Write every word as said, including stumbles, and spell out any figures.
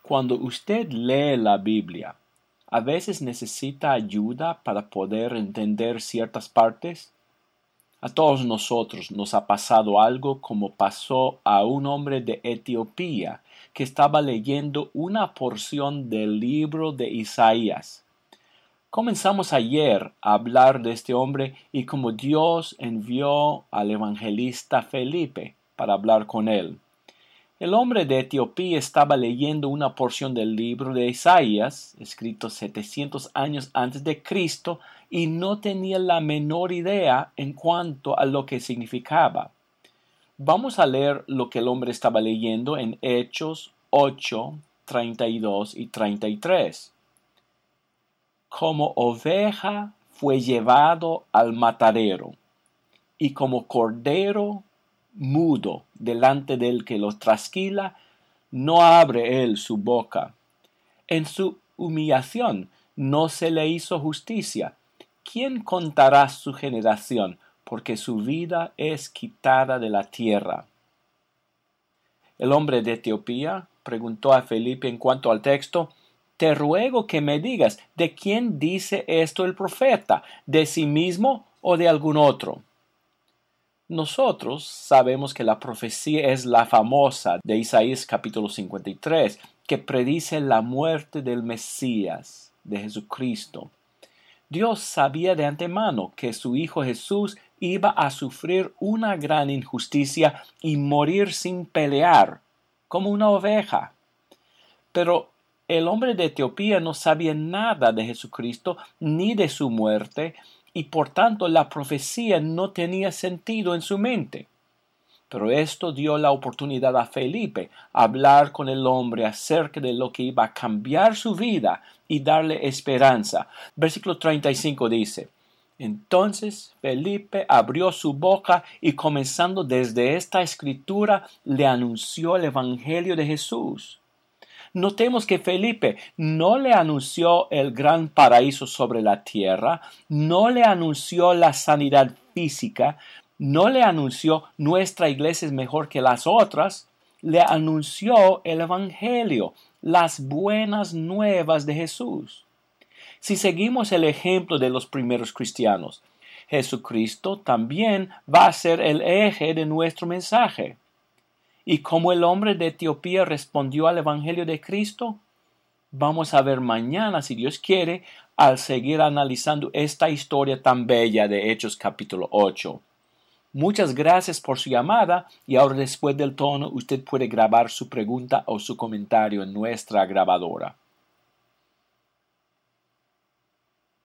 Cuando usted lee la Biblia, ¿a veces necesita ayuda para poder entender ciertas partes? A todos nosotros nos ha pasado algo como pasó a un hombre de Etiopía que estaba leyendo una porción del libro de Isaías. Comenzamos ayer a hablar de este hombre y cómo Dios envió al evangelista Felipe para hablar con él. El hombre de Etiopía estaba leyendo una porción del libro de Isaías, escrito setecientos años antes de Cristo, y no tenía la menor idea en cuanto a lo que significaba. Vamos a leer lo que el hombre estaba leyendo en Hechos ocho, treinta y dos y treinta y tres. Como oveja fue llevado al matadero, y como cordero mudo delante del que lo trasquila, no abre él su boca. En su humillación no se le hizo justicia. ¿Quién contará su generación? Porque su vida es quitada de la tierra. El hombre de Etiopía preguntó a Felipe en cuanto al texto: Te ruego que me digas, ¿de quién dice esto el profeta? ¿De sí mismo o de algún otro? Nosotros sabemos que la profecía es la famosa de Isaías capítulo cincuenta y tres, que predice la muerte del Mesías, de Jesucristo. Dios sabía de antemano que su Hijo Jesús iba a sufrir una gran injusticia y morir sin pelear, como una oveja. Pero el hombre de Etiopía no sabía nada de Jesucristo ni de su muerte, y por tanto la profecía no tenía sentido en su mente. Pero esto dio la oportunidad a Felipe a hablar con el hombre acerca de lo que iba a cambiar su vida y darle esperanza. Versículo treinta y cinco dice: Entonces Felipe abrió su boca y comenzando desde esta escritura le anunció el evangelio de Jesús. Notemos que Felipe no le anunció el gran paraíso sobre la tierra, no le anunció la sanidad física, no le anunció nuestra iglesia es mejor que las otras, le anunció el evangelio, las buenas nuevas de Jesús. Si seguimos el ejemplo de los primeros cristianos, Jesucristo también va a ser el eje de nuestro mensaje. ¿Y cómo el hombre de Etiopía respondió al Evangelio de Cristo? Vamos a ver mañana, si Dios quiere, al seguir analizando esta historia tan bella de Hechos capítulo ocho. Muchas gracias por su llamada y ahora después del tono usted puede grabar su pregunta o su comentario en nuestra grabadora.